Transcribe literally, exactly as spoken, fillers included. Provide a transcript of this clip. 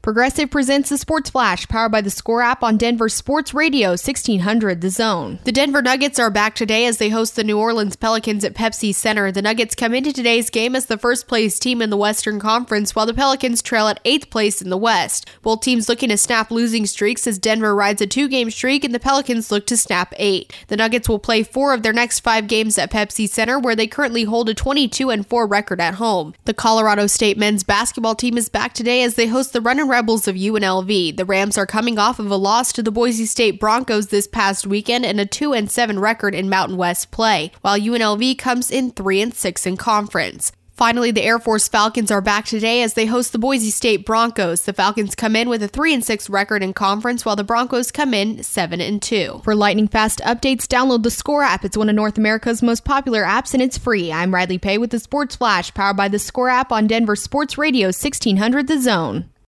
Progressive presents the Sports Flash, powered by the Score app on Denver Sports Radio, sixteen hundred The Zone. The Denver Nuggets are back today as they host the New Orleans Pelicans at Pepsi Center. The Nuggets come into today's game as the first-place team in the Western Conference, while the Pelicans trail at eighth place in the West. Both teams looking to snap losing streaks as Denver rides a two-game streak and the Pelicans look to snap eight. The Nuggets will play four of their next five games at Pepsi Center, where they currently hold a twenty-two and four record at home. The Colorado State men's basketball team is back today as they host the Runnin' Rebels of U N L V. The Rams are coming off of a loss to the Boise State Broncos this past weekend and a two and seven record in Mountain West play, while U N L V comes in three and six in conference. Finally, the Air Force Falcons are back today as they host the Boise State Broncos. The Falcons come in with a three and six record in conference, while the Broncos come in seven and two. For lightning fast updates, download the Score app. It's one of North America's most popular apps and it's free. I'm Riley Pay with the Sports Flash, powered by the Score app on Denver Sports Radio, sixteen hundred The Zone.